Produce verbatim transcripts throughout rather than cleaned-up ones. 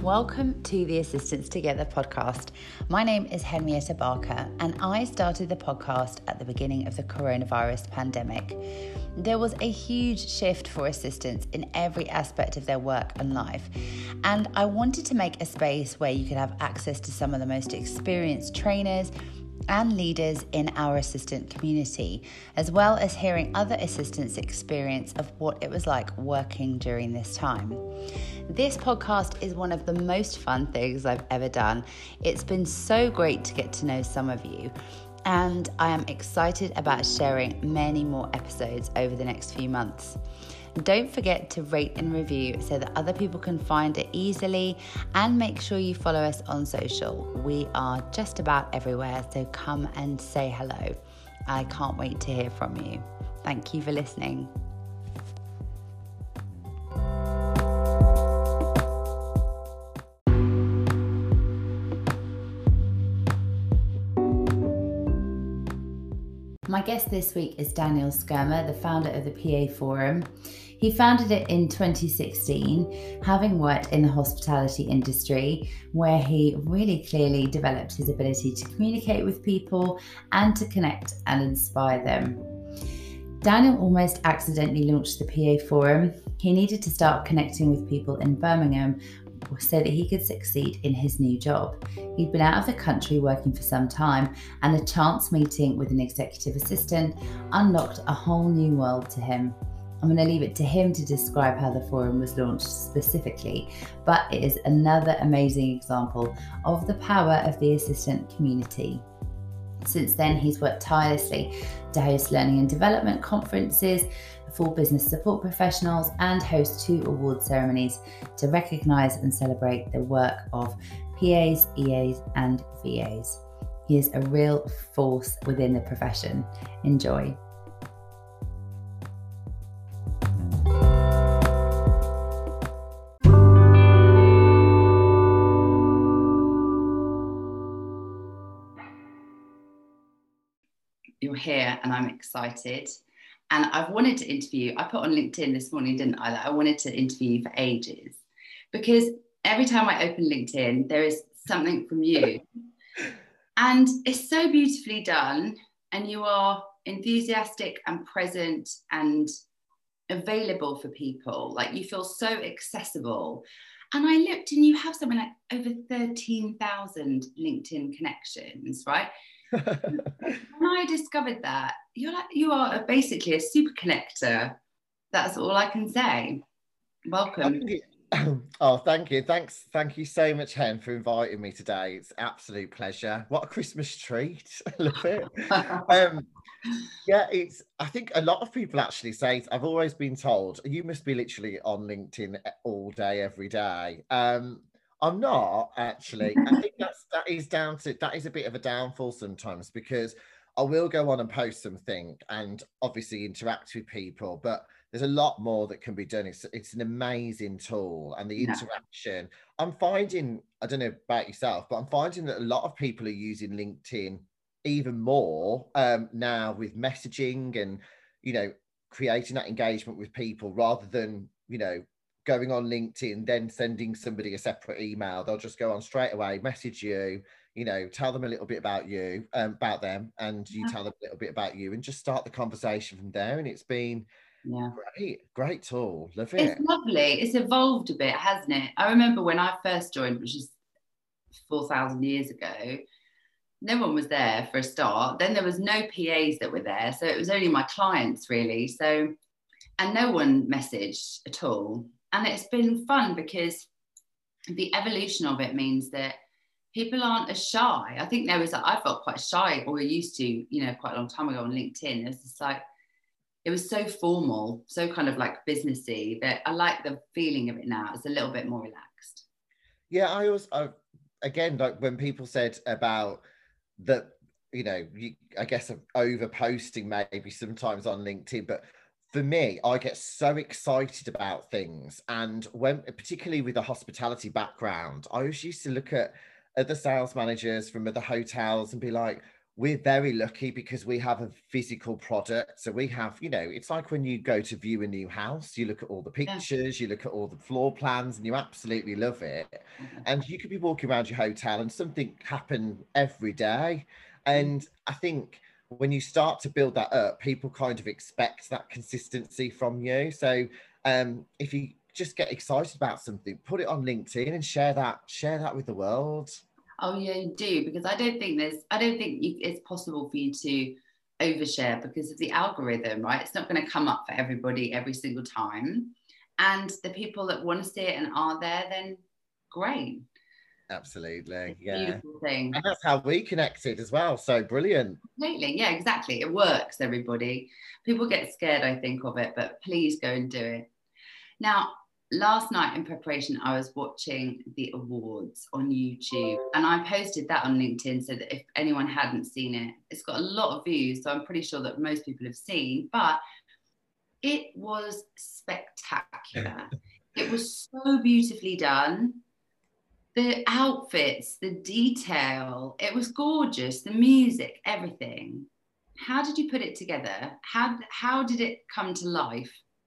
Welcome to the Assistants Together podcast. My name is Henrietta Barker and I started the podcast at the beginning of the coronavirus pandemic. There was a huge shift for assistants in every aspect of their work and life, and I wanted to make a space where you could have access to some of the most experienced trainers and leaders in our assistant community, as well as hearing other assistants' experience of what it was like working during this time. This podcast is one of the most fun things I've ever done. It's been so great to get to know some of you, and I am excited about sharing many more episodes over the next few months. Don't forget to rate and review so that other people can find it easily, and make sure you follow us on social. We are just about everywhere, so come and say hello. I can't wait to hear from you. Thank you for listening. My guest this week is Daniel Skirmer, the founder of the P A Forum. He founded it in twenty sixteen, having worked in the hospitality industry, where he really clearly developed his ability to communicate with people and to connect and inspire them. Daniel almost accidentally launched the P A Forum. He needed to start connecting with people in Birmingham so that he could succeed in his new job. He'd been out of the country working for some time, and a chance meeting with an executive assistant unlocked a whole new world to him. I'm going to leave it to him to describe how the forum was launched specifically, but it is another amazing example of the power of the assistant community. Since then, he's worked tirelessly to host learning and development conferences for business support professionals and host two award ceremonies to recognise and celebrate the work of P As, E As and V As. He is a real force within the profession. Enjoy. You're here and I'm excited. And I've wanted to interview you. I put on LinkedIn this morning, didn't I, that I wanted to interview you for ages. Because every time I open LinkedIn, there is something from you. And it's so beautifully done. And you are enthusiastic and present and available for people. Like, you feel so accessible. And I looked and you have something like over thirteen thousand LinkedIn connections, right? When I discovered that, you're like, you are basically a super connector. That's all I can say. Welcome. Oh, thank you. Thanks. Thank you so much, Hen, for inviting me today. It's an absolute pleasure. What a Christmas treat. I love it. um, yeah, it's, I think a lot of people actually say, I've always been told, you must be literally on LinkedIn all day, every day. Um, I'm not actually. I think that's that is down to that is a bit of a downfall sometimes, because I will go on and post something and obviously interact with people, but there's a lot more that can be done. It's it's an amazing tool, and the Yeah. interaction. I'm finding, I don't know about yourself, but I'm finding that a lot of people are using LinkedIn even more um, now with messaging and, you know, creating that engagement with people rather than, you know, going on LinkedIn, then sending somebody a separate email. They'll just go on straight away, message you, you know, tell them a little bit about you, um, about them, and you tell them a little bit about you, and just start the conversation from there. And it's been Yeah. great, great tool. Love it. It's lovely. It's evolved a bit, hasn't it? I remember when I first joined, which is four thousand years ago, no one was there for a start. Then there was no P As that were there. So it was only my clients, really. So, and no one messaged at all. And it's been fun because the evolution of it means that people aren't as shy. I think there was, I felt quite shy, or used to, you know, quite a long time ago on LinkedIn. It was just like, it was so formal, so kind of like businessy, that I like the feeling of it now. It's a little bit more relaxed. Yeah, I always, I, again, like when people said about that, you know, you, I guess of over posting maybe sometimes on LinkedIn, but for me, I get so excited about things. And when, particularly with a hospitality background, I always used to look at other sales managers from other hotels and be like, we're very lucky because we have a physical product. So we have, you know, it's like when you go to view a new house, you look at all the pictures, yeah. you look at all the floor plans, and you absolutely love it. Mm-hmm. And you could be walking around your hotel and something happen every day. And mm-hmm. I think when you start to build that up, people kind of expect that consistency from you. So um, if you just get excited about something, put it on LinkedIn and share that, share that with the world. Oh yeah, you do, because I don't think there's, I don't think you, it's possible for you to overshare because of the algorithm, right? It's not going to come up for everybody every single time. And the people that want to see it and are there, then great. Absolutely. It's a yeah. beautiful thing. And that's how we connected as well. So brilliant. Completely. Yeah, exactly. It works, everybody. People get scared, I think, of it, but please go and do it. Now, last night in preparation, I was watching the awards on YouTube, and I posted that on LinkedIn so that if anyone hadn't seen it, it's got a lot of views, so I'm pretty sure that most people have seen, but it was spectacular. It was so beautifully done. The outfits, the detail, it was gorgeous, the music, everything. How did you put it together? How, how did it come to life?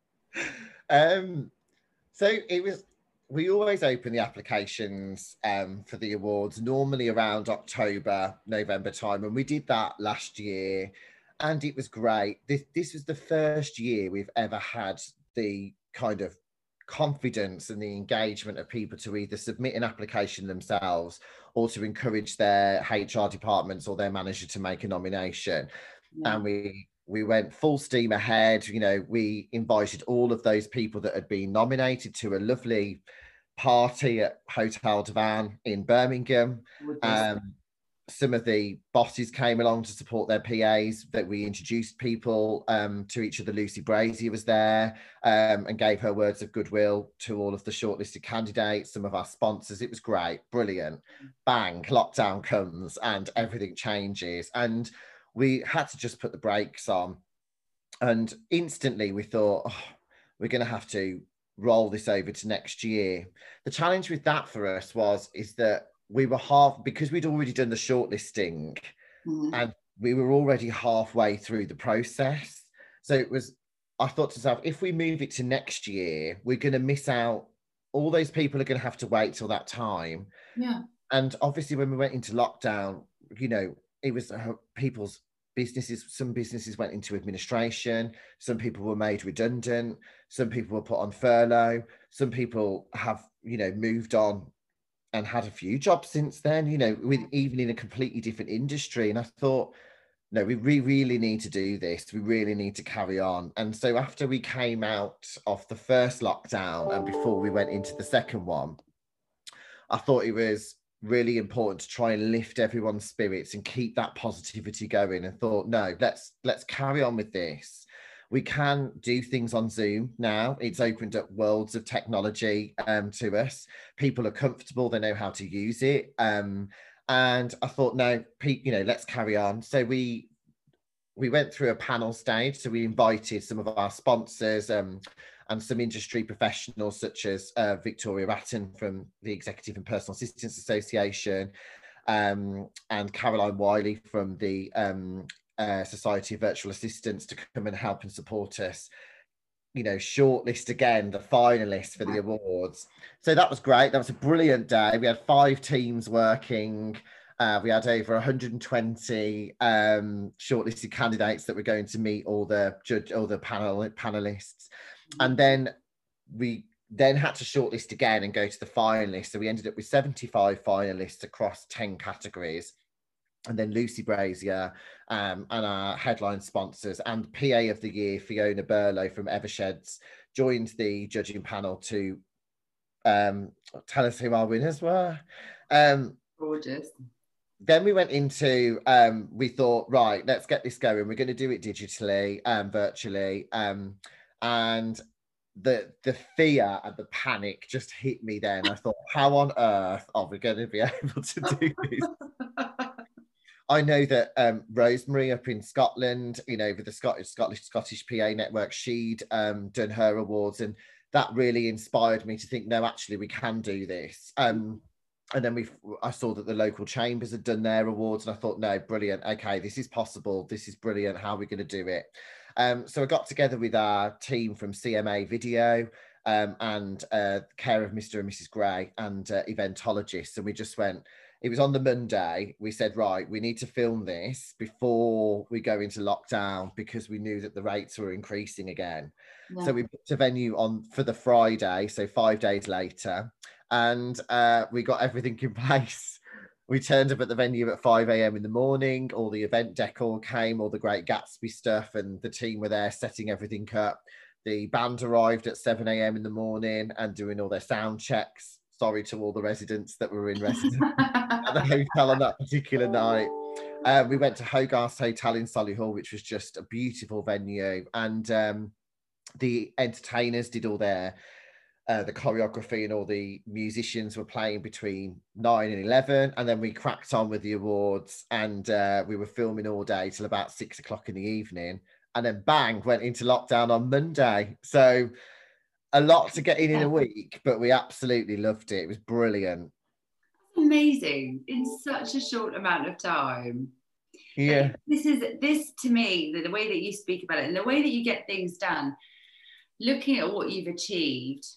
Um, so it was, we always open the applications um, for the awards, normally around October, November time. And we did that last year and it was great. This, this was the first year we've ever had the kind of confidence and the engagement of people to either submit an application themselves or to encourage their H R departments or their manager to make a nomination. Yeah. And we we went full steam ahead. You know, we invited all of those people that had been nominated to a lovely party at Hotel Divan in Birmingham. Um, some of the bosses came along to support their P As, that we introduced people um, to each other. Lucy Brazier was there um, and gave her words of goodwill to all of the shortlisted candidates, some of our sponsors. It was great, brilliant. Bang, lockdown comes and everything changes. And we had to just put the brakes on. And instantly we thought, oh, we're going to have to roll this over to next year. The challenge with that for us was, is that we were half, because we'd already done the shortlisting mm-hmm. and we were already halfway through the process. So it was, I thought to myself, if we move it to next year, we're going to miss out. All those people are going to have to wait till that time. Yeah. And obviously when we went into lockdown, you know, it was uh, people's businesses, some businesses went into administration, some people were made redundant, some people were put on furlough, some people have, you know, moved on and had a few jobs since then, you know, with even in a completely different industry. And I thought, no, we re- really need to do this. We really need to carry on. And so after we came out of the first lockdown and before we went into the second one, I thought it was really important to try and lift everyone's spirits and keep that positivity going, and thought, no, let's let's carry on with this. We can do things on Zoom now. It's opened up worlds of technology um, to us. People are comfortable. They know how to use it. Um, and I thought, no, Pete, you know, let's carry on. So we we went through a panel stage. So we invited some of our sponsors um, and some industry professionals, such as uh, Victoria Ratton from the Executive and Personal Assistance Association, um, and Caroline Wiley from the um, Uh, Society of Virtual Assistants, to come and help and support us, you know, shortlist again the finalists for the awards. So that was great. That was a brilliant day. We had five teams working. Uh, we had over one hundred twenty um, shortlisted candidates that were going to meet all the judge, all the panel panelists, and then we then had to shortlist again and go to the finalists. So we ended up with seventy-five finalists across ten categories. And then Lucy Brazier um, and our headline sponsors and P A of the Year, Fiona Burlow from Eversheds, joined the judging panel to um, tell us who our winners were. Um, Gorgeous. Then we went into, um, we thought, right, let's get this going. We're going to do it digitally, um, virtually. Um, and the the fear and the panic just hit me then. I thought, how on earth are we going to be able to do this? I know that um, Rosemary up in Scotland, you know, with the Scottish Scottish Scottish P A network, she'd um, done her awards, and that really inspired me to think, no, actually, we can do this. Um, and then we I saw that the local chambers had done their awards, and I thought, no, brilliant. Okay, this is possible. This is brilliant. How are we going to do it? Um, so I got together with our team from C M A Video, um, and uh, care of Mister and Missus Gray, and uh, eventologists, and we just went. It was on the Monday. We said, right, we need to film this before we go into lockdown, because we knew that the rates were increasing again. Yeah. So we booked a venue on for the Friday, so five days later, and uh, we got everything in place. We turned up at the venue at five a.m. in the morning. All the event decor came, all the Great Gatsby stuff, and the team were there setting everything up. The band arrived at seven a.m. in the morning and doing all their sound checks. Sorry to all the residents that were in residence at the hotel on that particular night. Uh, we went to Hogarth Hotel in Solihull, which was just a beautiful venue. And um, the entertainers did all their, uh, the choreography, and all the musicians were playing between nine and eleven. And then we cracked on with the awards, and uh, we were filming all day till about six o'clock in the evening. And then bang, went into lockdown on Monday. So a lot to get in in a week, but we absolutely loved it. It was brilliant. Amazing in such a short amount of time. Yeah. This is this to me, the, the way that you speak about it and the way that you get things done, looking at what you've achieved,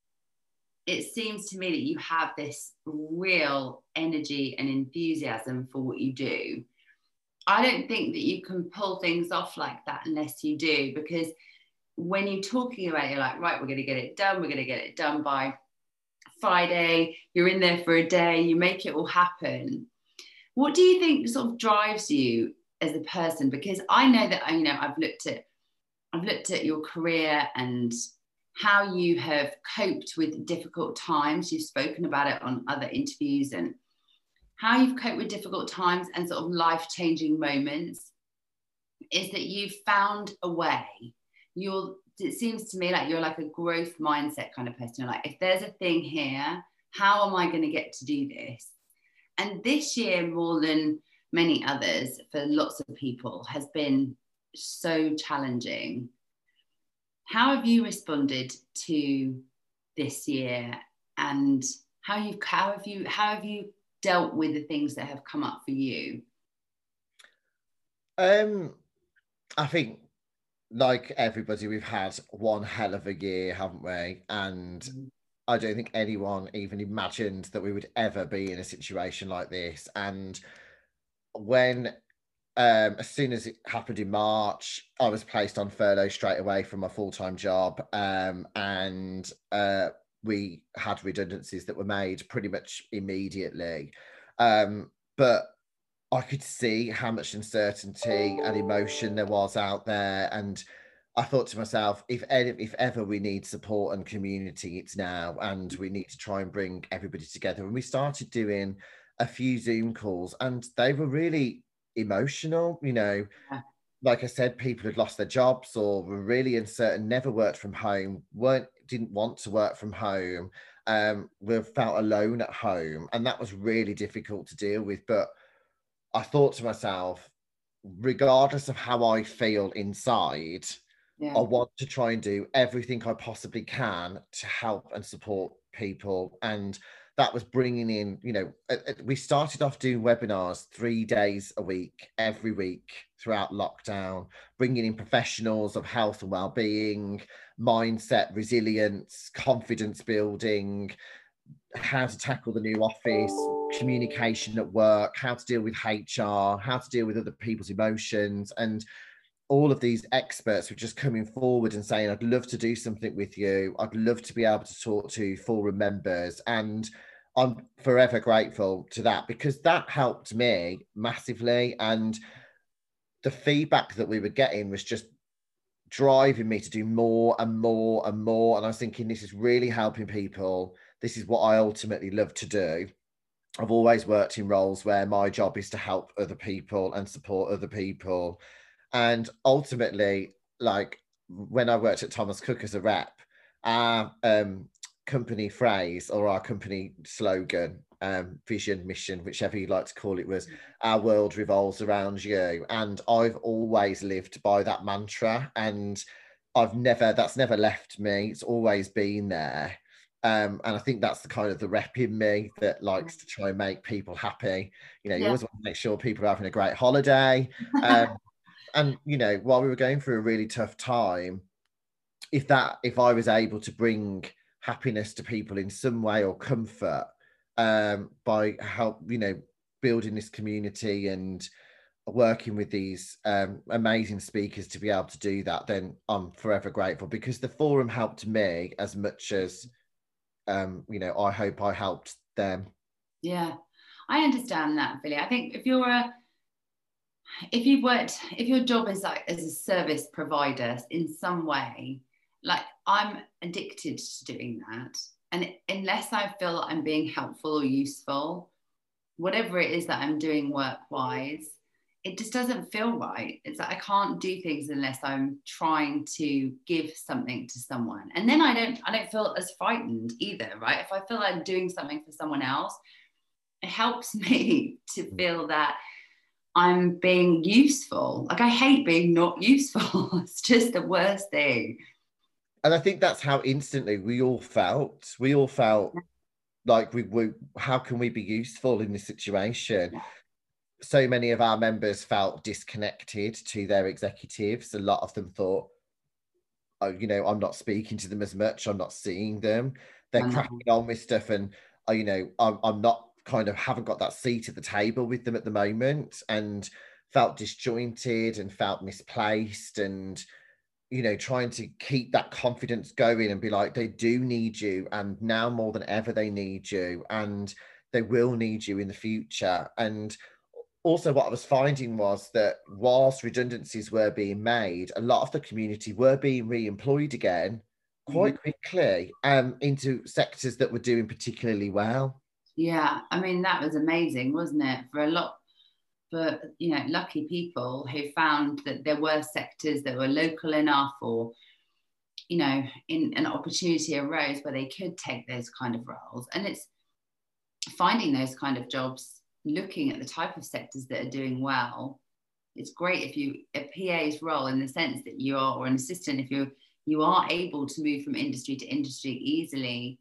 it seems to me that you have this real energy and enthusiasm for what you do. I don't think that you can pull things off like that unless you do, because when you're talking about it, you're like, right, we're going to get it done. We're going to get it done by Friday. You're in there for a day. You make it all happen. What do you think sort of drives you as a person? Because I know that, you know, I've looked at, I've looked at your career and how you have coped with difficult times. You've spoken about it on other interviews, and how you've coped with difficult times and sort of life-changing moments is that you've found a way. You're, it seems to me like you're like a growth mindset kind of person. You're like, if there's a thing here, how am I going to get to do this? And this year, more than many others, for lots of people, has been so challenging. How have you responded to this year, and how you how have you how have you dealt with the things that have come up for you? Um, I think, like everybody, we've had one hell of a year, haven't we? And mm. I don't think anyone even imagined that we would ever be in a situation like this. And when, um, as soon as it happened in March, I was placed on furlough straight away from my full-time job. Um, and uh, we had redundancies that were made pretty much immediately. Um, but I could see how much uncertainty and emotion there was out there. And I thought to myself, if, if ever we need support and community, it's now. And we need to try and bring everybody together. And we started doing a few Zoom calls, and they were really emotional. You know, yeah. Like I said, people had lost their jobs or were really uncertain, never worked from home, weren't, didn't want to work from home, um, we felt alone at home. And that was really difficult to deal with. But I thought to myself, regardless of how I feel inside, yeah. I want to try and do everything I possibly can to help and support people. And that was bringing in, you know, we started off doing webinars three days a week, every week throughout lockdown, bringing in professionals of health and well-being, mindset, resilience, confidence building, how to tackle the new office, communication at work, how to deal with H R, how to deal with other people's emotions. And all of these experts were just coming forward and saying, I'd love to do something with you. I'd love to be able to talk to forum members. And I'm forever grateful to that, because that helped me massively. And the feedback that we were getting was just driving me to do more and more and more. And I was thinking, this is really helping people. This is what I ultimately love to do. I've always worked in roles where my job is to help other people and support other people. And ultimately, like when I worked at Thomas Cook as a rep, our um, company phrase or our company slogan, um, vision, mission, whichever you like to call it, was our world revolves around you. And I've always lived by that mantra, and I've never, that's never left me. It's always been there. Um, and I think that's the kind of the rep in me that likes to try and make people happy. You know, you Yeah. always want to make sure people are having a great holiday. Um, and, you know, while we were going through a really tough time, if that, if I was able to bring happiness to people in some way or comfort, um, by help, you know, building this community and working with these um, amazing speakers to be able to do that, then I'm forever grateful, because the forum helped me as much as, um, you know, I hope I helped them. Yeah, I understand that, Billy. I think if you're a, if you've worked, if your job is like as a service provider in some way, like I'm addicted to doing that. And unless I feel that I'm being helpful or useful, whatever it is that I'm doing work-wise, it just doesn't feel right. It's like I can't do things unless I'm trying to give something to someone. And then I don't I don't feel as frightened either, right? If I feel like I'm doing something for someone else, it helps me to feel that I'm being useful. Like I hate being not useful. It's just the worst thing. And I think that's how instantly we all felt. We all felt like we were, how can we be useful in this situation? Yeah. So many of our members felt disconnected to their executives. A lot of them thought, oh, you know, I'm not speaking to them as much. I'm not seeing them. They're cracking on with stuff. And, uh, you know, I'm, I'm not kind of haven't got that seat at the table with them at the moment, and felt disjointed and felt misplaced, and, you know, trying to keep that confidence going and be like, they do need you. And now more than ever, they need you, and they will need you in the future. And also what I was finding was that whilst redundancies were being made, a lot of the community were being re-employed again quite quickly, um, into sectors that were doing particularly well. Yeah, I mean, that was amazing, wasn't it? For a lot, for, you know, lucky people who found that there were sectors that were local enough, or, you know, in an opportunity arose where they could take those kind of roles. And it's finding those kind of jobs, looking at the type of sectors that are doing well. It's great if you, a P A's role in the sense that you are, or an assistant, if you you are able to move from industry to industry easily.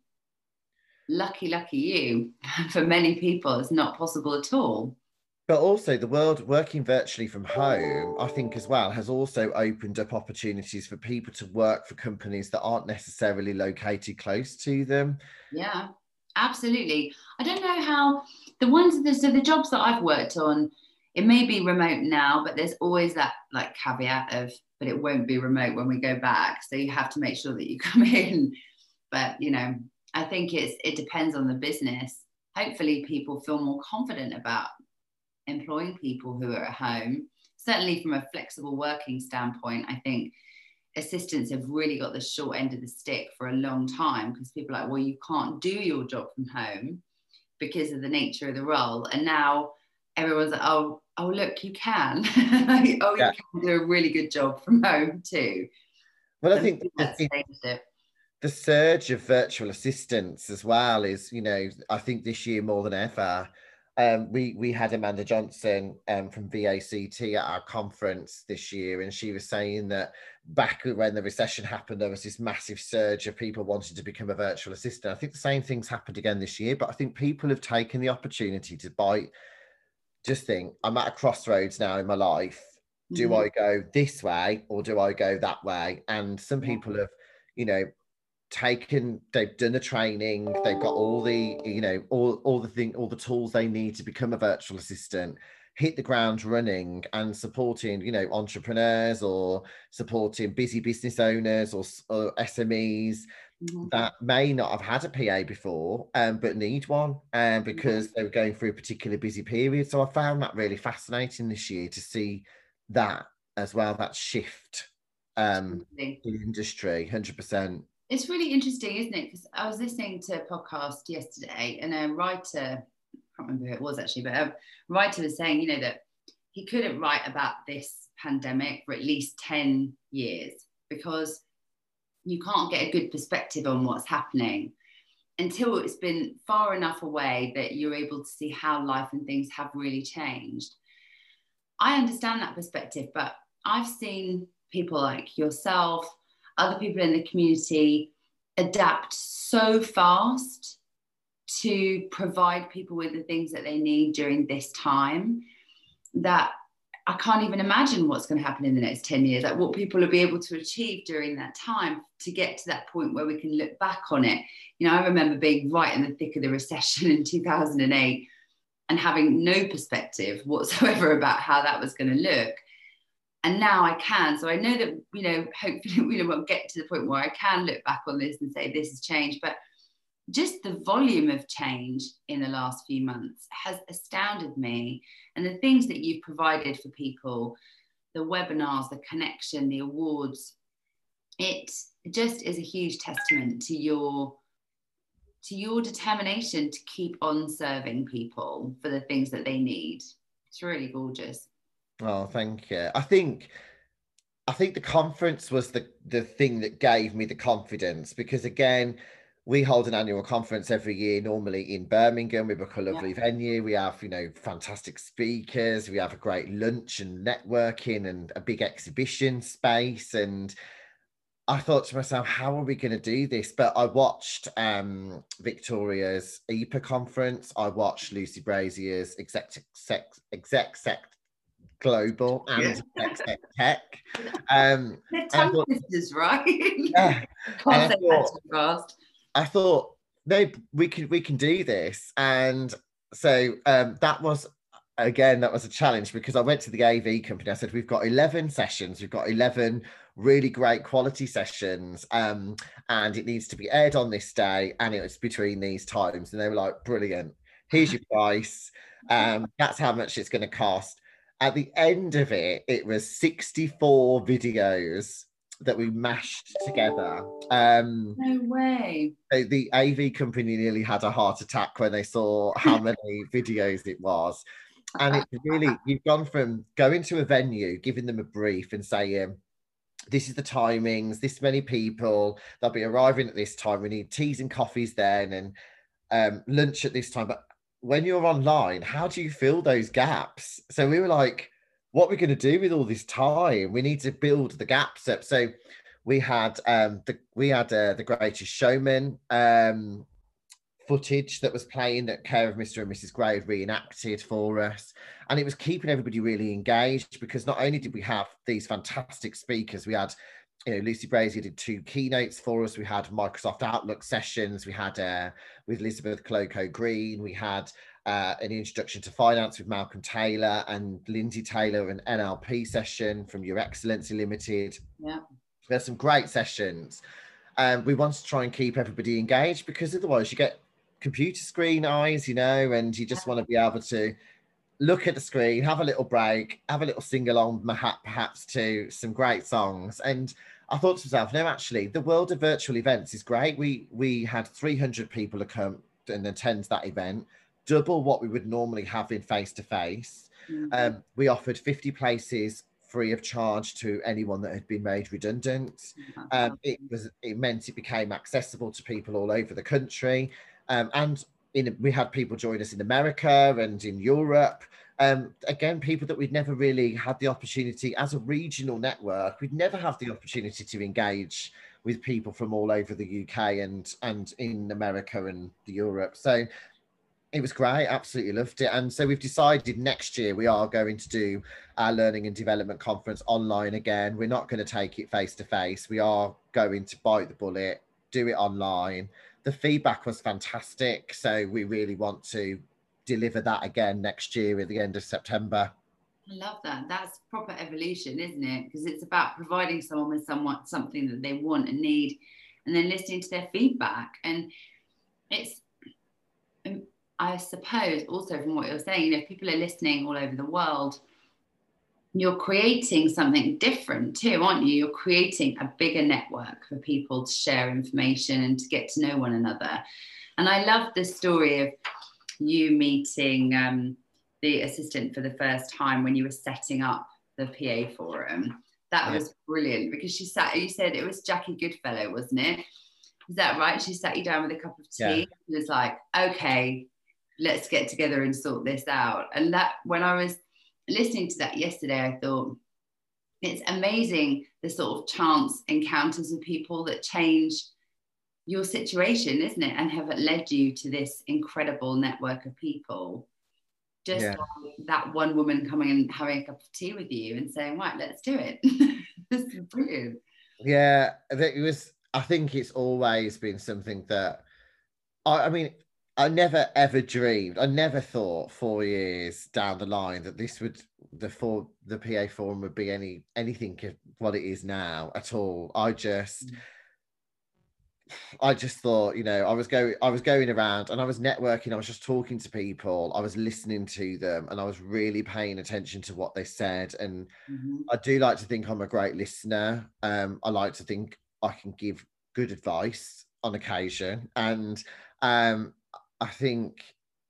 Lucky, lucky you. For many people, it's not possible at all. But also the world working virtually from home, I think as well, has also opened up opportunities for people to work for companies that aren't necessarily located close to them. Yeah, absolutely. I don't know how the ones that, so the jobs that I've worked on, it may be remote now, but there's always that like caveat of, but it won't be remote when we go back. So you have to make sure that you come in. But, you know, I think it's it depends on the business. Hopefully people feel more confident about employing people who are at home. Certainly from a flexible working standpoint, I think assistants have really got the short end of the stick for a long time, because people are like, well, you can't do your job from home because of the nature of the role. And now everyone's like, oh, oh, look, you can. Oh, Yeah. you can do a really good job from home too. Well, I So think that's the, the surge of virtual assistants as well is, you know, I think this year more than ever. Um, we we had Amanda Johnson um, from V A C T at our conference this year, and she was saying that back when the recession happened, there was this massive surge of people wanting to become a virtual assistant. I think the same thing's happened again this year, but I think people have taken the opportunity to buy. Just think, I'm at a crossroads now in my life. Do mm-hmm. I go this way or do I go that way? And some Yeah. people have, you know, taken, they've done the training, they've got all the, you know, all, all the thing, all the tools they need to become a virtual assistant, hit the ground running and supporting, you know, entrepreneurs or supporting busy business owners or, or S M Es mm-hmm. that may not have had a P A before, um, but need one, um, because mm-hmm. they were going through a particularly busy period. So I found that really fascinating this year to see that as well, that shift um, in the industry, one hundred percent. It's really interesting, isn't it? Because I was listening to a podcast yesterday, and a writer, I can't remember who it was actually, but a writer was saying, you know, that he couldn't write about this pandemic for at least ten years because you can't get a good perspective on what's happening until it's been far enough away that you're able to see how life and things have really changed. I understand that perspective, but I've seen people like yourself, other people in the community adapt so fast to provide people with the things that they need during this time that I can't even imagine what's going to happen in the next ten years, like what people will be able to achieve during that time to get to that point where we can look back on it. You know, I remember being right in the thick of the recession in two thousand eight and having no perspective whatsoever about how that was going to look. And now I can. So I know that, you know, hopefully we will get to the point where I can look back on this and say this has changed. But just the volume of change in the last few months has astounded me. And the things that you've provided for people, the webinars, the connection, the awards, it just is a huge testament to your to your determination to keep on serving people for the things that they need. It's really gorgeous. Oh, thank you. I think I think the conference was the the thing that gave me the confidence, because again, we hold an annual conference every year, normally in Birmingham. We book a lovely yeah. venue. We have, you know, fantastic speakers. We have a great lunch and networking and a big exhibition space. And I thought to myself, how are we going to do this? But I watched um, Victoria's E P A conference. I watched Lucy Brazier's Exec Sec, Exec Sec Global and yeah. Exec Tech. Um, They're tongue twisters, right? Yeah. Can't say that too fast. I thought, no, we can we can do this. And so um, that was, again, that was a challenge, because I went to the A V company. I said, we've got eleven sessions. We've got eleven really great quality sessions. Um, and it needs to be aired on this day. And it was between these times. And they were like, brilliant. Here's your price. Um, that's how much it's going to cost. At the end of it, it was sixty-four videos that we mashed together. Um, no way. The A V company nearly had a heart attack when they saw how many videos it was. And it's really, you've gone from going to a venue, giving them a brief and saying, this is the timings, this many people, they'll be arriving at this time, we need teas and coffees then, and um, lunch at this time. But when you're online, how do you fill those gaps? So we were like, what are we going to do with all this time? We need to build the gaps up. So we had um, the we had uh, the Greatest Showman um, footage that was playing that Care of Mister and Missus Grey had reenacted for us, and it was keeping everybody really engaged, because not only did we have these fantastic speakers, we had, you know, Lucy Brazier did two keynotes for us. We had Microsoft Outlook sessions. We had uh, with Elizabeth Cloco Green. We had uh, an introduction to finance with Malcolm Taylor, and Lindsay Taylor, an N L P session from Your Excellency Limited. Yeah, there's some great sessions. Um, we want to try and keep everybody engaged, because otherwise you get computer screen eyes, you know, and you just want to be able to look at the screen, have a little break, have a little sing along, perhaps to some great songs. And I thought to myself, no, actually, the world of virtual events is great. We we had three hundred people to come and attend that event, double what we would normally have in face-to-face. Mm-hmm. Um, we offered fifty places free of charge to anyone that had been made redundant. Um, it was it meant it became accessible to people all over the country. Um, and in, we had people join us in America and in Europe. Um, again, people that we'd never really had the opportunity as a regional network. We'd never have the opportunity to engage with people from all over the U K and, and in America and Europe. So it was great. Absolutely loved it. And so we've decided next year we are going to do our Learning and Development Conference online again. We're not going to take it face to face. We are going to bite the bullet, do it online. The feedback was fantastic. So we really want to deliver that again next year at the end of September. I love that. That's proper evolution, isn't it? Because it's about providing someone with somewhat something that they want and need, and then listening to their feedback. And it's, I suppose, also from what you're saying, you know, if people are listening all over the world, you're creating something different too, aren't you? You're creating a bigger network for people to share information and to get to know one another. And I love the story of you meeting um, the assistant for the first time when you were setting up the P A forum. That yeah. was brilliant, because she sat, you said it was Jackie Goodfellow, wasn't it? Is that right? She sat you down with a cup of tea. Yeah. It was like, okay, let's get together and sort this out. And that, when I was listening to that yesterday, I thought it's amazing the sort of chance encounters with people that change your situation, isn't it? And have led you to this incredible network of people. Just Yeah. like that one woman coming and having a cup of tea with you and saying, right, let's do it. This is brilliant. Yeah, it was, I think it's always been something that I, I mean, I never ever dreamed, I never thought four years down the line that this would the for the P A Forum would be any anything of what it is now at all. I just Mm. I just thought, you know, I was going I was going around and I was networking, I was just talking to people, I was listening to them, and I was really paying attention to what they said. And Mm-hmm. I do like to think I'm a great listener. Um, I like to think I can give good advice on occasion. And um, I think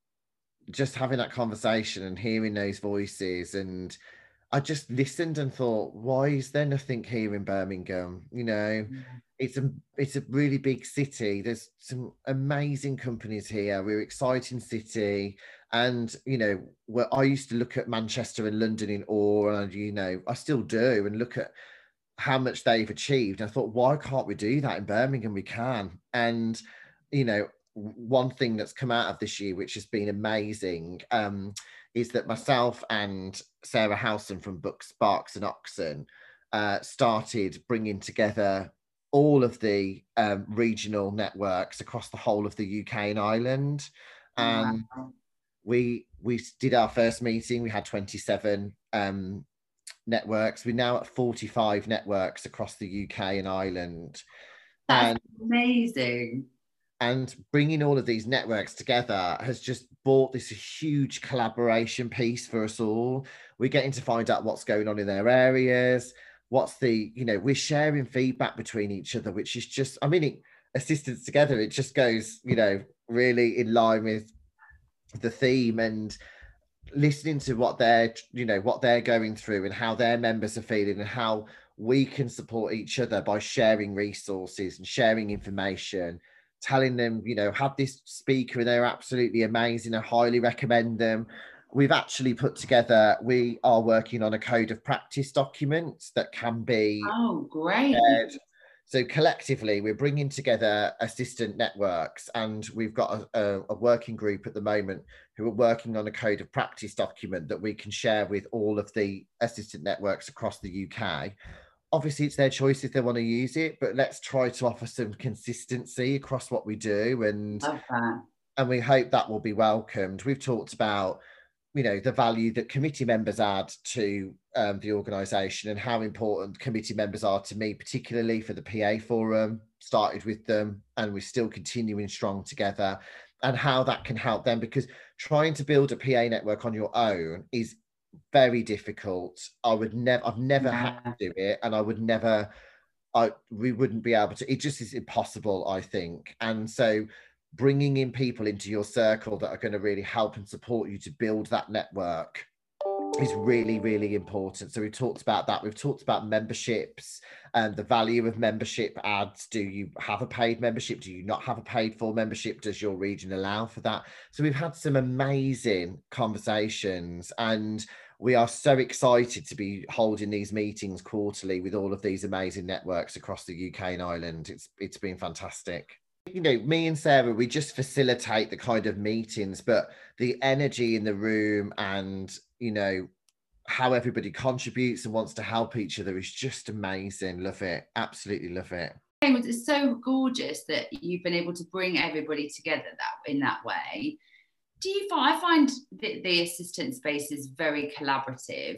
just having that conversation and hearing those voices, and I just listened and thought, why is there nothing here in Birmingham? You know, Yeah. it's a it's a really big city. There's some amazing companies here. We're an exciting city, and you know, where I used to look at Manchester and London in awe, and you know, I still do, and look at how much they've achieved. And I thought, why can't we do that in Birmingham? We can. And you know, one thing that's come out of this year, which has been amazing, um, is that myself and Sarah Howson from Books, Sparks and Oxon uh, started bringing together all of the um, regional networks across the whole of the U K and Ireland. And Wow. we we did our first meeting. We had twenty-seven um, networks. We're now at forty-five networks across the U K and Ireland. That's And amazing. and bringing all of these networks together has just brought this huge collaboration piece for us all. We're getting to find out what's going on in their areas. What's the, you know, we're sharing feedback between each other, which is just, I mean, it, assistance together, it just goes, you know, really in line with the theme. And listening to what they're, you know, what they're going through and how their members are feeling, and how we can support each other by sharing resources and sharing information, telling them, you know, have this speaker and they're absolutely amazing, I highly recommend them. We've actually put together, we are working on a code of practice document that can be Oh, great. shared. So collectively, we're bringing together assistant networks, and we've got a, a, a working group at the moment who are working on a code of practice document that we can share with all of the assistant networks across the U K. Obviously, it's their choice if they want to use it, but let's try to offer some consistency across what we do, and Love that. and we hope that will be welcomed. We've talked about, you know, the value that committee members add to um, the organisation, and how important committee members are to me, particularly for the P A Forum. Started with them and we're still continuing strong together, and how that can help them, because trying to build a P A network on your own is very difficult. I would never, I've never had Yeah. to do it, and I would never, I we wouldn't be able to. It just is impossible, I think. And so bringing in people into your circle that are going to really help and support you to build that network is really, really important. So we've talked about that. We've talked about memberships and the value of membership ads. Do you have a paid membership? Do you not have a paid for membership? Does your region allow for that? So we've had some amazing conversations, and we are so excited to be holding these meetings quarterly with all of these amazing networks across the U K and Ireland. It's it's been fantastic. You know, me and Sarah, we just facilitate the kind of meetings, but the energy in the room, and, you know, how everybody contributes and wants to help each other is just amazing. Love it. Absolutely love it. It's so gorgeous that you've been able to bring everybody together that in that way. Do you find, I find that the assistant space is very collaborative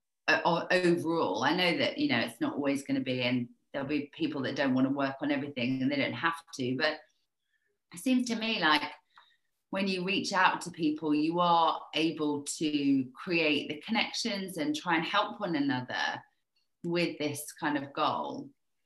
uh, overall. I know that, you know, it's not always going to be, and there'll be people that don't want to work on everything and they don't have to, but it seems to me like when you reach out to people, you are able to create the connections and try and help one another with this kind of goal.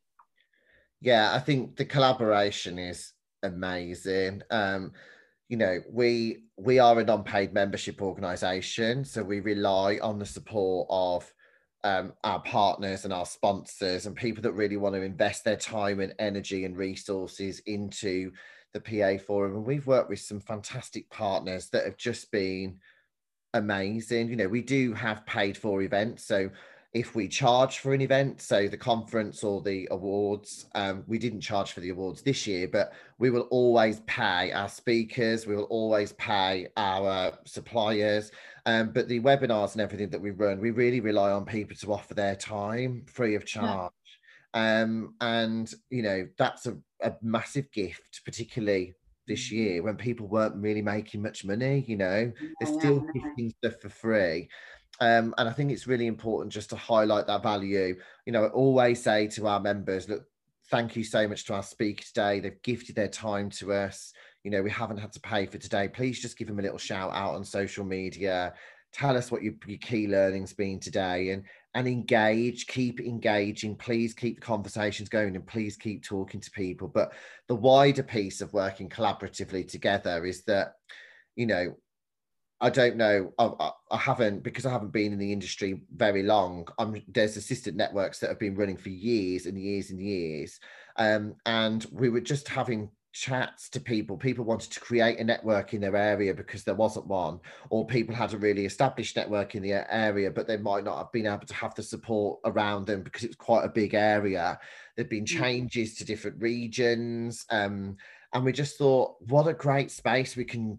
Yeah, I think the collaboration is amazing. Um, you know, we we are a non-paid membership organisation, so we rely on the support of um, our partners and our sponsors and people that really want to invest their time and energy and resources into the P A Forum. And we've worked with some fantastic partners that have just been amazing. You know, we do have paid for events, so if we charge for an event, so the conference or the awards. Um, we didn't charge for the awards this year, but we will always pay our speakers, we will always pay our suppliers. Um, but the webinars and everything that we run, we really rely on people to offer their time free of charge. Yeah. Um, and, you know, that's a, a massive gift, particularly this year when people weren't really making much money, you know, yeah, they're still yeah, gifting stuff for free. Um, and I think it's really important just to highlight that value. You know, I always say to our members, look, thank you so much to our speaker today. They've gifted their time to us. You know, we haven't had to pay for today. Please just give them a little shout out on social media. Tell us what your, your key learning's been today, and and engage, keep engaging. Please keep the conversations going, and please keep talking to people. But the wider piece of working collaboratively together is that, you know, I don't know. I, I haven't, because I haven't been in the industry very long. I'm, there's assistant networks that have been running for years and years and years. Um, and we were just having chats to people. People wanted to create a network in their area because there wasn't one, or people had a really established network in the area, but they might not have been able to have the support around them because it was quite a big area. There'd been changes to different regions. Um, and we just thought, what a great space we can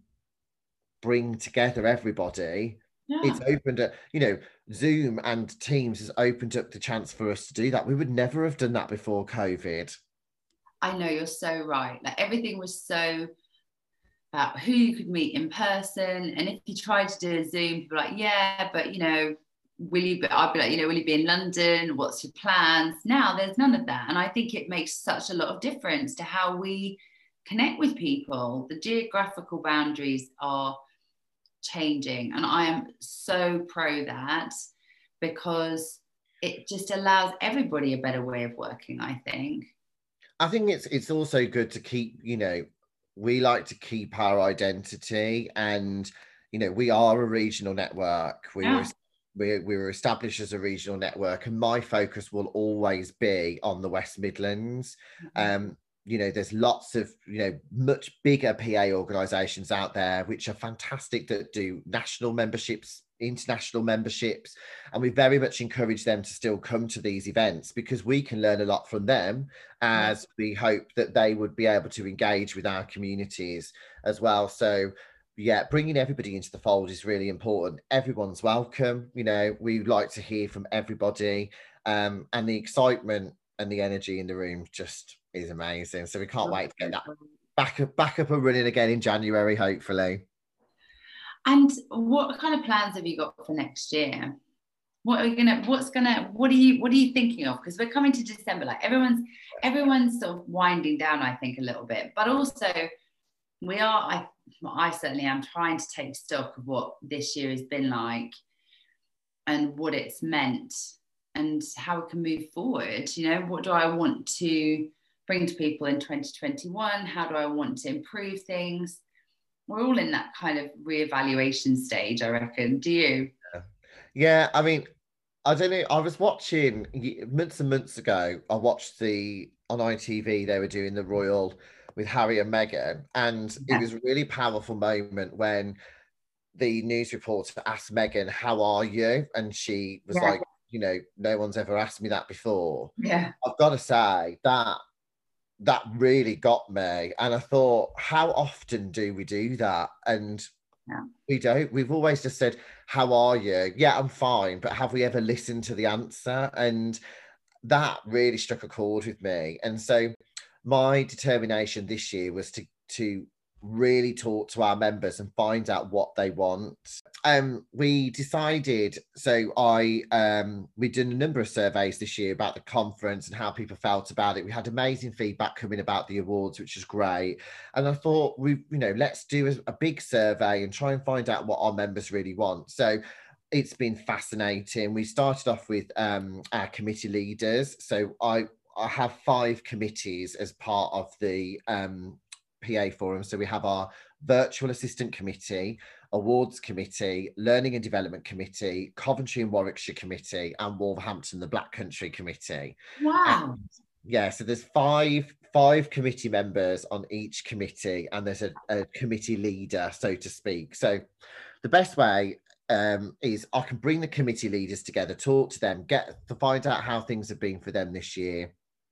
bring together everybody. Yeah. It's opened up, you know, Zoom and Teams has opened up the chance for us to do that. We would never have done that before COVID. I know, you're so right. Like, everything was so about who you could meet in person, and if you tried to do a Zoom, people were like, yeah, but you know, will you be, I'd be like, you know, will you be in London? What's your plans? Now there's none of that. And I think it makes such a lot of difference to how we connect with people. The geographical boundaries are changing, and I am so pro that, because it just allows everybody a better way of working. I think I think it's it's also good to keep, you know, we like to keep our identity, and you know, we are a regional network. We yeah. were we, we were established as a regional network, and my focus will always be on the West Midlands. Mm-hmm. um You know, there's lots of, you know, much bigger P A organisations out there which are fantastic, that do national memberships, international memberships, and we very much encourage them to still come to these events, because we can learn a lot from them, as yeah. we hope that they would be able to engage with our communities as well. So yeah, bringing everybody into the fold is really important. Everyone's welcome. You know, we like to hear from everybody, um, and the excitement and the energy in the room just is amazing. So we can't wait to get that back up, back up and running again in January, hopefully. And what kind of plans have you got for next year? What are you gonna? What's gonna? What are you? What are you thinking of? Because we're coming to December. Like, everyone's, everyone's sort of winding down, I think, a little bit. But also, we are. I, I certainly am trying to take stock of what this year has been like, and what it's meant, and how we can move forward. You know, what do I want to bring to people in twenty twenty-one? How do I want to improve things? We're all in that kind of reevaluation stage, I reckon. Do you? Yeah, yeah, I mean, I don't know. I was watching months and months ago. I watched the on I T V. They were doing the royal with Harry and Meghan, and yeah. it was a really powerful moment when the news reporter asked Meghan, "How are you?" And she was yeah. like, "You know, no one's ever asked me that before." Yeah, I've got to say that that really got me, and I thought, how often do we do that? And yeah. we don't. We've always just said, "How are you?" Yeah, I'm fine. But have we ever listened to the answer? And that really struck a chord with me. And so my determination this year was to to really talk to our members and find out what they want. Um, we decided, so I um, we did a number of surveys this year about the conference and how people felt about it. We had amazing feedback coming about the awards, which is great. And I thought, we, you know, let's do a, a big survey and try and find out what our members really want. So it's been fascinating. We started off with um, our committee leaders. So I I have five committees as part of the um, P A Forum. So we have our virtual assistant committee, awards committee, learning and development committee, Coventry and Warwickshire committee, and Wolverhampton, the Black Country committee. Wow. And yeah, so there's five five committee members on each committee, and there's a, a committee leader, so to speak. So the best way um, is I can bring the committee leaders together, talk to them, get to find out how things have been for them this year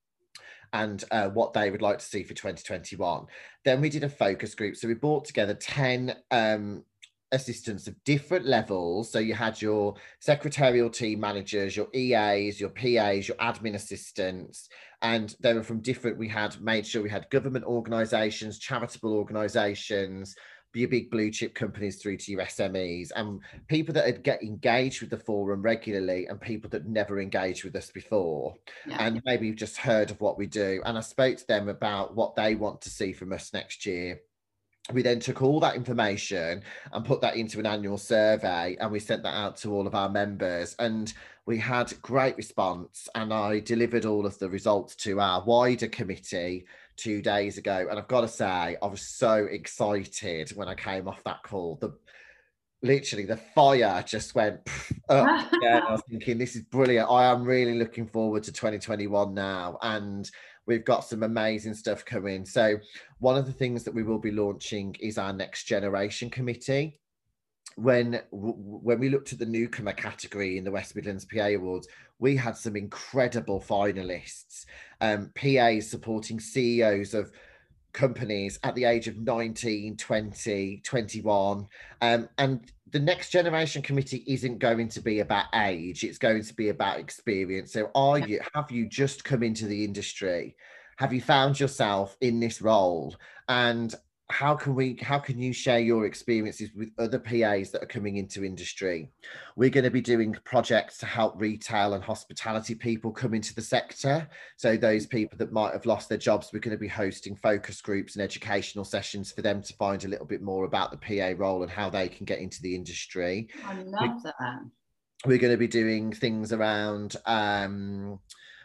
and uh, what they would like to see for twenty twenty-one. Then we did a focus group. So we brought together ten um, assistants of different levels. So you had your secretarial team managers, your E As, your P As, your admin assistants, and they were from different, we had made sure we had government organisations, charitable organisations, your big blue chip companies through to your S M Es, and people that had get engaged with the forum regularly and people that never engaged with us before, yeah. and maybe you've just heard of what we do. And I spoke to them about what they want to see from us next year. We then took all that information and put that into an annual survey, and we sent that out to all of our members, and we had great response. And I delivered all of the results to our wider committee two days ago, and I've got to say I was so excited when I came off that call. The literally the fire just went up. Yeah, I was thinking, this is brilliant. I am really looking forward to twenty twenty-one now, and we've got some amazing stuff coming. So one of the things that we will be launching is our next generation committee. When when we looked at the newcomer category in the West Midlands P A Awards, we had some incredible finalists, um, P As supporting C E Os of companies at the age of nineteen, twenty, twenty-one. Um, and the next generation committee isn't going to be about age, it's going to be about experience. So are you, have you just come into the industry? Have you found yourself in this role? And how can we, how can you share your experiences with other P As that are coming into industry? We're going to be doing projects to help retail and hospitality people come into the sector. So those people that might have lost their jobs, we're going to be hosting focus groups and educational sessions for them to find a little bit more about the P A role and how they can get into the industry. I love that. We're going to be doing things around um,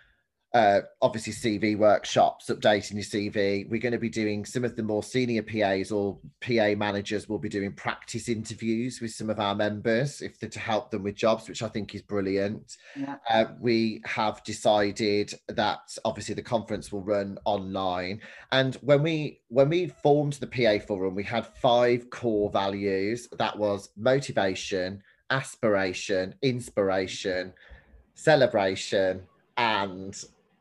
Uh, obviously C V workshops, updating your C V. We're going to be doing some of the more senior P As or P A managers will be doing practice interviews with some of our members if they're to help them with jobs, which I think is brilliant. Yeah. Uh, we have decided that obviously the conference will run online, and when we when we formed the P A forum, we had five core values. That was motivation, aspiration, inspiration, celebration, and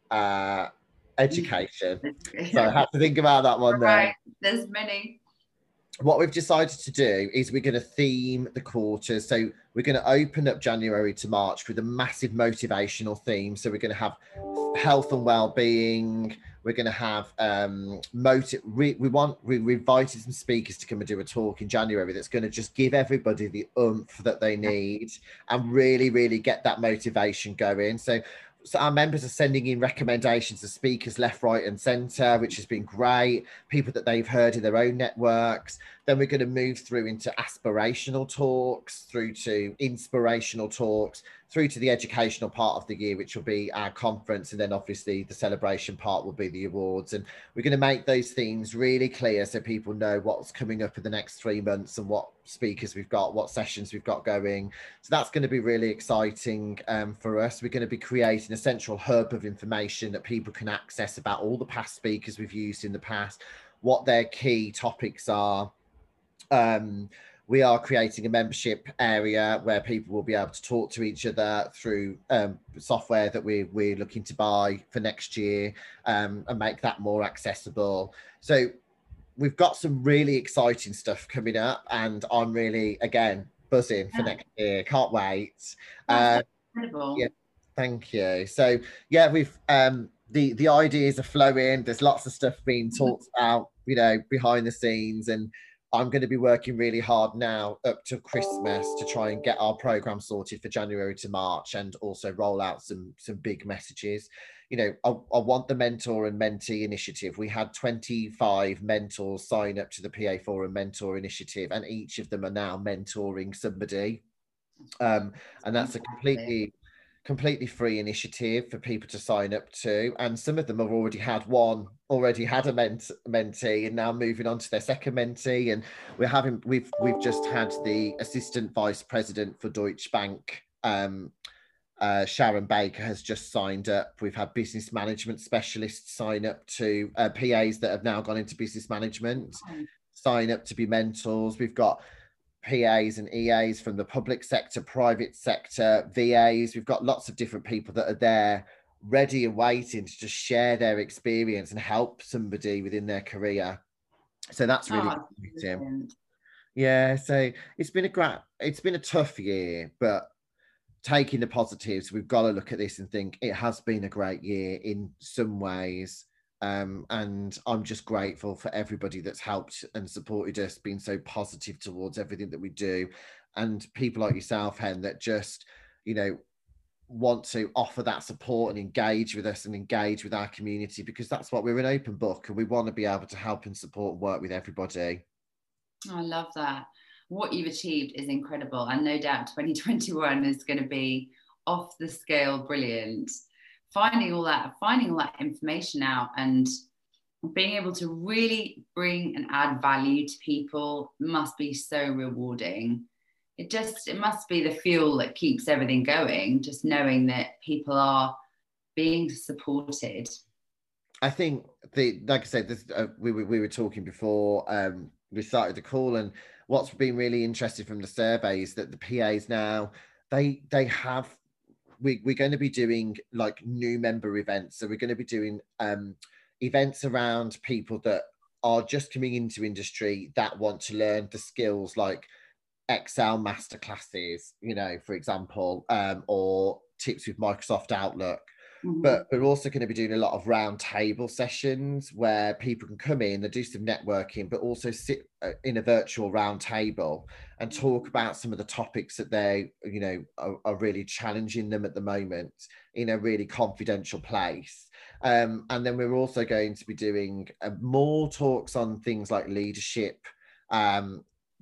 uh education. So I have to think about that one there. Right, there's many. What we've decided to do is we're going to theme the quarters. So we're going to open up January to March with a massive motivational theme. So we're going to have health and well-being. We're going to have um motive we, we want we, we invited some speakers to come and do a talk in January that's going to just give everybody the oomph that they need and really really get that motivation going. So So our members are sending in recommendations of speakers left, right and centre, which has been great. People that they've heard in their own networks. Then we're going to move through into aspirational talks, through to inspirational talks, through to the educational part of the year, which will be our conference. And then obviously the celebration part will be the awards. And we're going to make those themes really clear so people know what's coming up in the next three months and what speakers we've got, what sessions we've got going. So that's going to be really exciting um, for us. We're going to be creating a central hub of information that people can access about all the past speakers we've used in the past, what their key topics are. Um, we are creating a membership area where people will be able to talk to each other through um, software that we, we're looking to buy for next year um, and make that more accessible. So we've got some really exciting stuff coming up, and I'm really, again, buzzing for yeah. next year. Can't wait. That's uh, incredible. Yeah, thank you. So yeah, we've um, the the ideas are flowing. There's lots of stuff being talked about, you know, behind the scenes, and I'm going to be working really hard now up to Christmas to try and get our program sorted for January to March, and also roll out some some big messages. You know, I, I want the mentor and mentee initiative. We had twenty-five mentors sign up to the P A Forum Mentor Initiative, and each of them are now mentoring somebody. Um, and that's a completely, completely free initiative for people to sign up to. And some of them have already had one, already had a ment mentee, and now moving on to their second mentee. And we're having, we've we've just had the assistant vice president for Deutsche Bank. Um, Uh, Sharon Baker has just signed up. We've had business management specialists sign up to uh, P As that have now gone into business management, sign up to be mentors. We've got P As and E As from the public sector, private sector, V As. We've got lots of different people that are there ready and waiting to just share their experience and help somebody within their career. So that's really Oh, exciting. Yeah, so it's been a great, it's been a tough year, but taking the positives, we've got to look at this and think it has been a great year in some ways. Um, and I'm just grateful for everybody that's helped and supported us, being so positive towards everything that we do. And people like yourself, Hen, that just, you know, want to offer that support and engage with us and engage with our community, because that's what we're, an open book, and we want to be able to help and support and work with everybody. I love that. What you've achieved is incredible, and no doubt twenty twenty-one is going to be off the scale brilliant. Finding all that, finding all that information out and being able to really bring and add value to people must be so rewarding. It just, it must be the fuel that keeps everything going, just knowing that people are being supported. I think the, like I said, this, uh, we, we, we were talking before um, we started the call, and what's been really interesting from the survey is that the P As now, they they have, we, we're going to be doing like new member events. So we're going to be doing um, events around people that are just coming into industry that want to learn the skills like Excel masterclasses, you know, for example, um, or tips with Microsoft Outlook. Mm-hmm. But we're also going to be doing a lot of round table sessions where people can come in and do some networking, but also sit in a virtual round table and talk about some of the topics that they, you know, are, are really challenging them at the moment in a really confidential place. Um, and then we're also going to be doing uh, more talks on things like leadership. Um,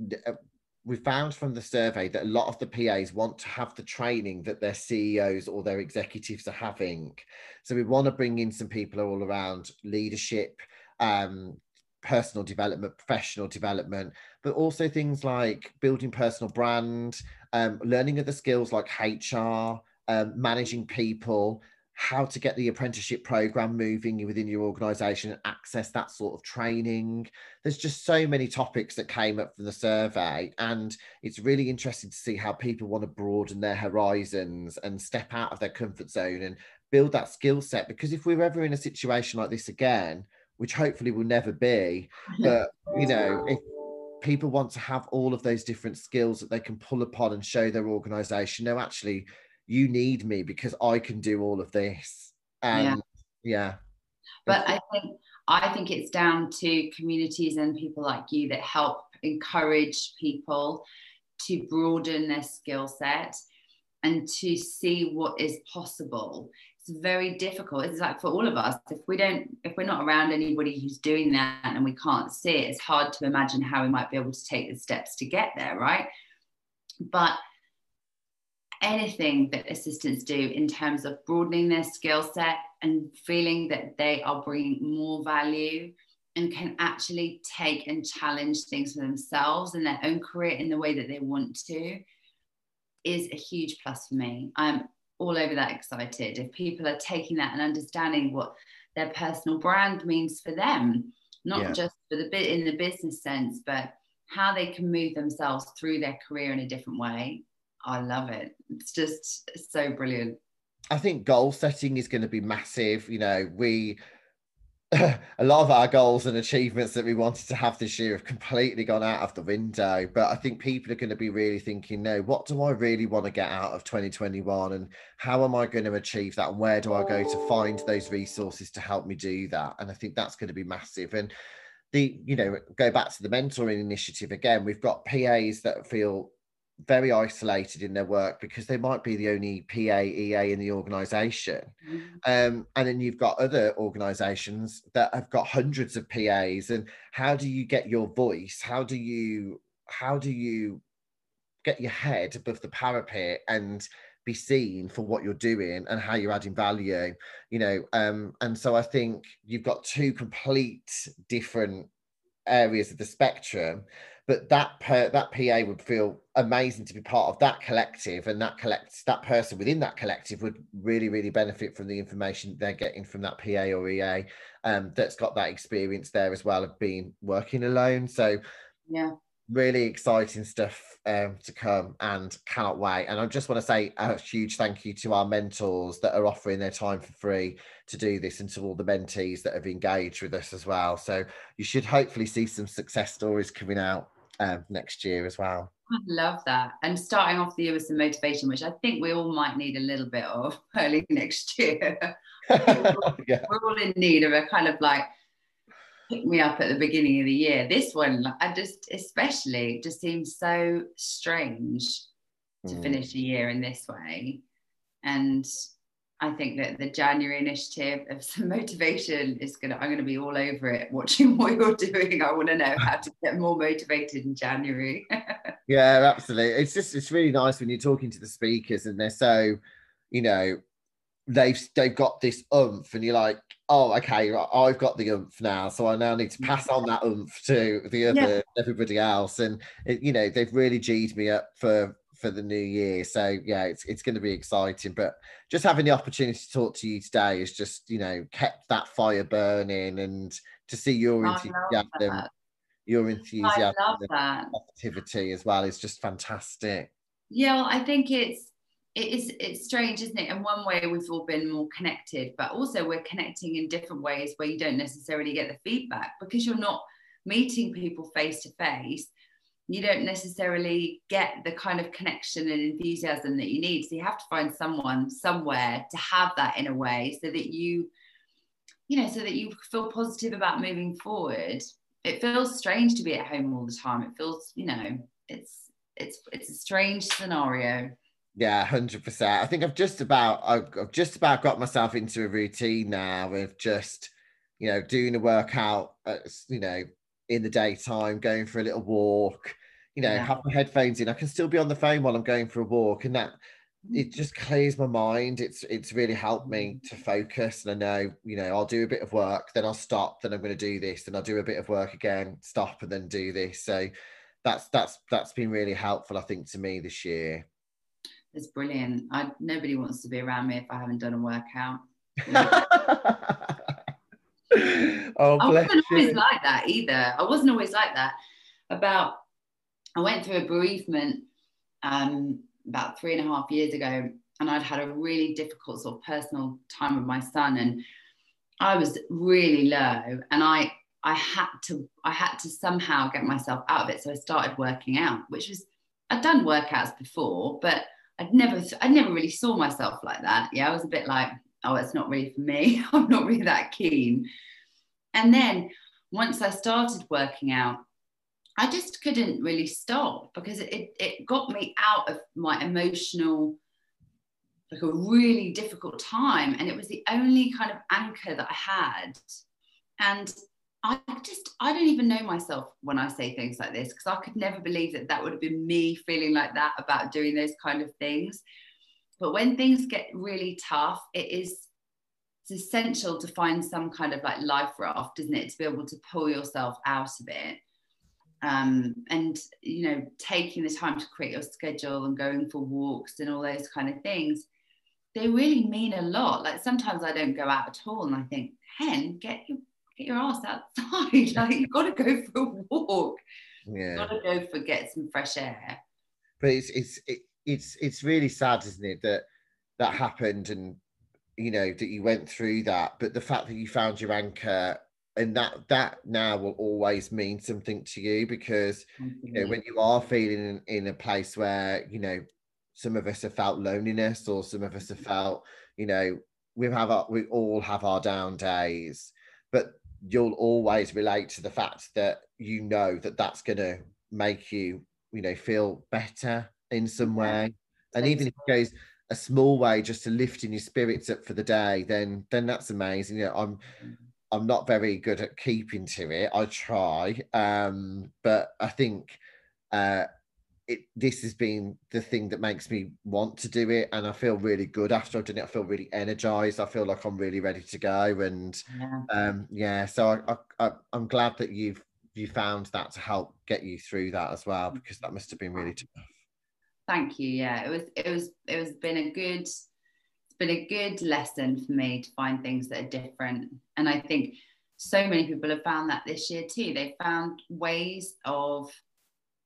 we found from the survey that a lot of the P As want to have the training that their C E Os or their executives are having. So we want to bring in some people all around leadership, um, personal development, professional development, but also things like building personal brand, um, learning other skills like H R, um, managing people, how to get the apprenticeship program moving within your organization and access that sort of training. There's just so many topics that came up from the survey, and it's really interesting to see how people want to broaden their horizons and step out of their comfort zone and build that skill set. Because if we're ever in a situation like this again, which hopefully will never be, but you know, if people want to have all of those different skills that they can pull upon and show their organization, no, actually, you need me because I can do all of this. And yeah. yeah. But I think I think it's down to communities and people like you that help encourage people to broaden their skill set and to see what is possible. It's very difficult. It's like for all of us, if we don't, if we're not around anybody who's doing that and we can't see it, it's hard to imagine how we might be able to take the steps to get there, right? But anything that assistants do in terms of broadening their skill set and feeling that they are bringing more value and can actually take and challenge things for themselves and their own career in the way that they want to is a huge plus for me. I'm all over that excited. If people are taking that and understanding what their personal brand means for them, not yeah. just for the bit in the business sense, but how they can move themselves through their career in a different way. I love it. It's just so brilliant. I think goal setting is going to be massive. You know, we, a lot of our goals and achievements that we wanted to have this year have completely gone out of the window. But I think people are going to be really thinking, no, what do I really want to get out of twenty twenty-one? And how am I going to achieve that? And where do I go to find those resources to help me do that? And I think that's going to be massive. And the, you know, go back to the mentoring initiative again, we've got P As that feel very isolated in their work because they might be the only P A, E A in the organisation. Mm-hmm. Um, and then you've got other organisations that have got hundreds of P As. And how do you get your voice? How do you, how do you get your head above the parapet and be seen for what you're doing and how you're adding value? You know, um, and so I think you've got two complete different areas of the spectrum, but that per, that P A would feel amazing to be part of that collective, and that collect that person within that collective would really really benefit from the information they're getting from that P A or E A um, that's got that experience there as well of being working alone. So yeah, really exciting stuff um, to come, and cannot wait. And I just want to say a huge thank you to our mentors that are offering their time for free to do this, and to all the mentees that have engaged with us as well. So you should hopefully see some success stories coming out um, next year as well. I love that. And starting off the year with some motivation, which I think we all might need a little bit of early next year. Yeah. We're all in need of a kind of like pick me up at the beginning of the year. This one, I just especially just seems so strange to Mm. finish a year in this way. And I think that the January initiative of some motivation is gonna, I'm gonna be all over it watching what you're doing. I want to know how to get more motivated in January. Yeah, absolutely. It's just, it's really nice when you're talking to the speakers and they're so, you know, they've they've got this oomph, and you're like, oh, okay, I've got the oomph now, so I now need to pass on that oomph to the other yeah. everybody else. And it, you know, they've really G'd me up for for the new year. So yeah, it's it's going to be exciting. But just having the opportunity to talk to you today has just, you know, kept that fire burning, and to see your enthusiasm, your enthusiasm, I love that activity as well is just fantastic. Yeah, well, I think it's it is it's strange, isn't it? In one way, we've all been more connected, but also we're connecting in different ways where you don't necessarily get the feedback because you're not meeting people face to face. You don't necessarily get the kind of connection and enthusiasm that you need. So you have to find someone somewhere to have that in a way, so that you, you know, so that you feel positive about moving forward. It feels strange to be at home all the time. It feels, you know, it's it's it's a strange scenario. Yeah, one hundred percent. I think I've just about I've just about got myself into a routine now of just, you know, doing a workout, at, you know, in the daytime, going for a little walk, you know, yeah. have my headphones in. I can still be on the phone while I'm going for a walk, and that it just clears my mind. It's it's really helped me to focus. And I know, you know, I'll do a bit of work, then I'll stop, then I'm going to do this, then I'll do a bit of work again, stop, and then do this. So that's that's that's been really helpful, I think, to me this year. It's brilliant. I nobody wants to be around me if I haven't done a workout. Oh, I bless wasn't you. always like that either. I wasn't always like that. About I went through a bereavement um, about three and a half years ago, and I'd had a really difficult sort of personal time with my son, and I was really low, and I I had to I had to somehow get myself out of it. So I started working out, which was I'd done workouts before, but I'd never I never really saw myself like that. Yeah, I was a bit like, oh, it's not really for me. I'm not really that keen. And then once I started working out, I just couldn't really stop, because it, it got me out of my emotional, like a really difficult time. And it was the only kind of anchor that I had. And I just, I don't even know myself when I say things like this, because I could never believe that that would have been me feeling like that about doing those kind of things. But when things get really tough, it is it's essential to find some kind of like life raft, isn't it? To be able to pull yourself out of it. Um, and, you know, taking the time to create your schedule and going for walks and all those kind of things, they really mean a lot. Like sometimes I don't go out at all, and I think, Hen, get your get your ass outside. Like you've got to go for a walk. Yeah. You've got to go for get some fresh air. But it's it's it, it's it's really sad, isn't it, that that happened, and you know that you went through that. But the fact that you found your anchor, and that that now will always mean something to you, because you know when you are feeling in, in a place where, you know, some of us have felt loneliness, or some of us have felt, you know, we have our, we all have our down days, but you'll always relate to the fact that you know that that's going to make you, you know, feel better in some way. And even if it goes a small way just to lifting your spirits up for the day, then then that's amazing. You know, I'm I'm not very good at keeping to it. I try, um, but I think uh, it, this has been the thing that makes me want to do it, and I feel really good after I've done it. I feel really energized. I feel like I'm really ready to go, and yeah, um, yeah so I, I, I, I'm glad that you've you found that to help get you through that as well, because that must have been really tough. Thank you. Yeah, it was it was it was been a good it's been a good lesson for me to find things that are different, and I think so many people have found that this year too. They found ways of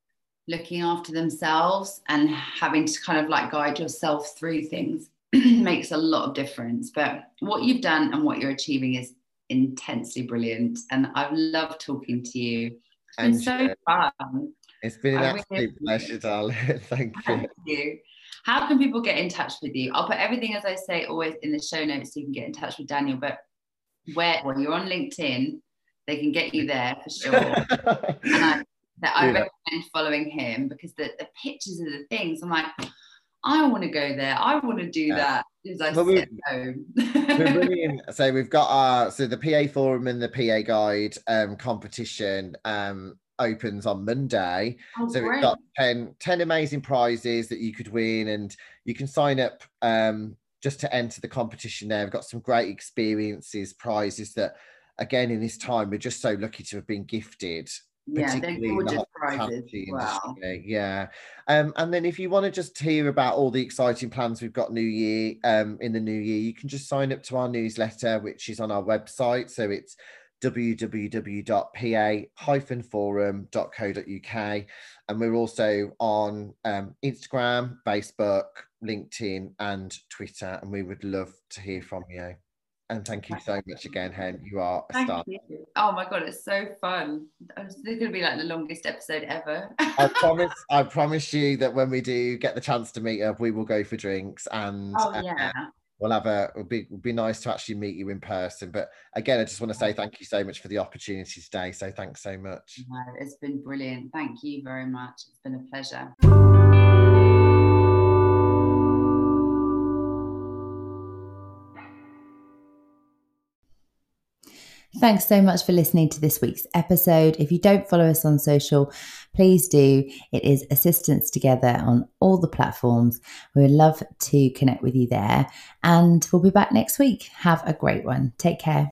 looking after themselves and having to kind of like guide yourself through things makes a lot of difference. But what you've done and what you're achieving is intensely brilliant. And I've loved talking to you. It's been and so you. fun. It's been an I absolute really pleasure, darling. Thank you. Thank you. How can people get in touch with you? I'll put everything, as I say, always in the show notes so you can get in touch with Daniel. But where, well, you're on LinkedIn, they can get you there for sure. And I, that I yeah. recommend following him because the, the pictures of the things, I'm like, I want to go there. I want to do yeah. that. As I well, sit home. We're running, so we've got our, so the P A Forum and the P A Guide um, competition um, opens on Monday. Oh, so great. We've got ten, ten amazing prizes that you could win, and you can sign up um, just to enter the competition there. We've got some great experiences, prizes that, again, in this time, we're just so lucky to have been gifted. Yeah, they're gorgeous prizes. Wow. Yeah. Um, and then if you want to just hear about all the exciting plans we've got new year, um, in the new year, you can just sign up to our newsletter, which is on our website. So it's w w w dot p a dash forum dot co dot u k. And we're also on um, Instagram, Facebook, LinkedIn, and Twitter. And we would love to hear from you. And thank you so much again, Hen. You are a thank star. You. Oh my God, it's so fun. This is going to be like the longest episode ever. I promise, I promise you that when we do get the chance to meet up, we will go for drinks, and oh, yeah. uh, we'll have a, it'll be, it'll be nice to actually meet you in person. But again, I just want to say thank you so much for the opportunity today. So thanks so much. No, it's been brilliant. Thank you very much. It's been a pleasure. Thanks so much for listening to this week's episode. If you don't follow us on social, please do. It is Assistants Together on all the platforms. We would love to connect with you there. And we'll be back next week. Have a great one. Take care.